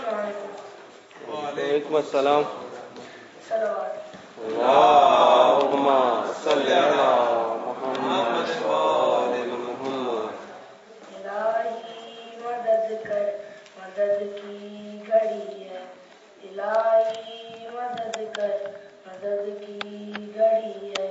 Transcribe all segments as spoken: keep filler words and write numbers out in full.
وعلیکم السلام. اللہم صلی علی محمد وآل محمد. الہی مدد کر، مدد کی گھڑی ہے. الہی مدد کر، مدد کی گھڑی ہے.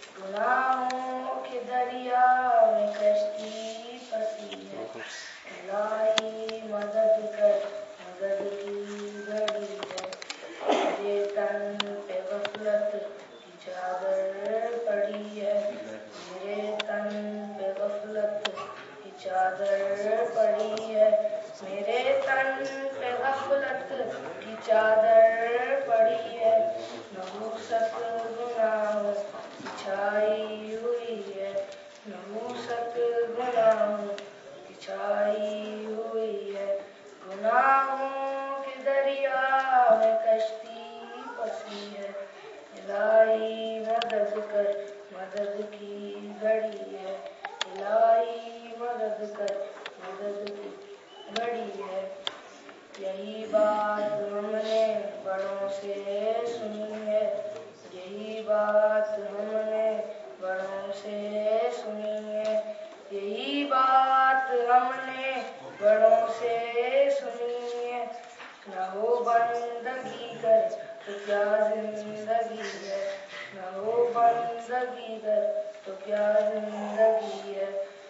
گناہوں کے دریا میں کشتی پھنسی ہے. الہی مدد کر، مدد کی گھڑی ہے. میرے تن پہ غفلت کی چادر پڑی ہے. میرے تن پہ غفلت کی چادر پڑی ہے. میرے تن پہ غفلت کی چادر پڑی ہے. نحوست گناہوں کی چھائی ہوئی ہے. نحوست گناہوں کی چھائی ہوئی ہے. گناہوں کے دریا میں کشتی پھنسی ہے. الہی مدد کر، مدد کی گھڑی ہے. الہی مدد کر، مدد کی گھڑی ہے. یہی بات ہم نے بڑوں سے سنی ہے. یہی بات ہم نے بڑوں سے سنی ہے. یہی بات ہم نے بڑوں سے سنی ہے. نہ ہو بندگی کر تو کیا زندگی ہے. نہ ہو بندگی کر تو کیا زندگی ہے.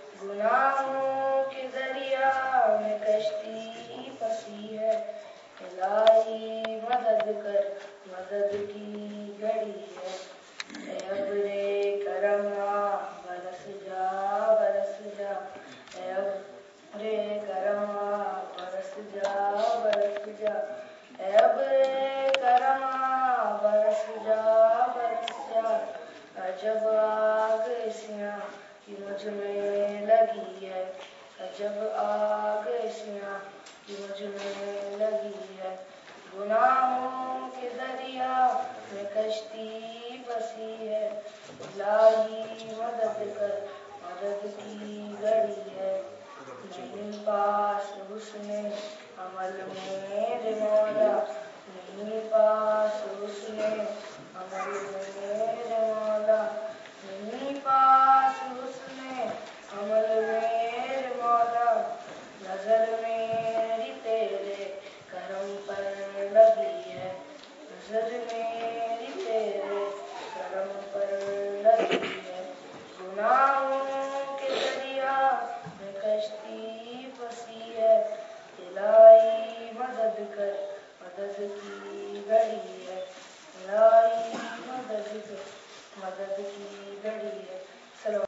گناہوں کے دریا میں کشتی پھنسی ہے. الہی مدد کر، مدد کی گھڑی ہے. اے ابرِ کرم آ برس جا، برس جا. اے ابرِ کرم آ برس جا، برس جا. اے ابرِ کرم آ برس جا، برس جا. عجب آگ سیاہ کی مجھ میں لگی ہے. عجب آگ سیاہ کی مجھ میں لگی ہے. گناہوں کے دریا میں کشتی پھنسی ہے. الہی مدد کر، مدد کی گھڑی ہے. نہیں پاس حسن عمل میرے مولا. نہیں پاس حسن عمل میرے مولا. نہیں پاس حسن عمل میرے مولا. نظر میری تیرے کرم پر لگی ہے. نظر میری تیرے کرم پر لگی ہے. گناہوں کے دریا میں کشتی پھنسی ہے. الہی مدد کر، مدد کی گھڑی ہے. الہی مدد کر، مدد کی گھڑی ہے.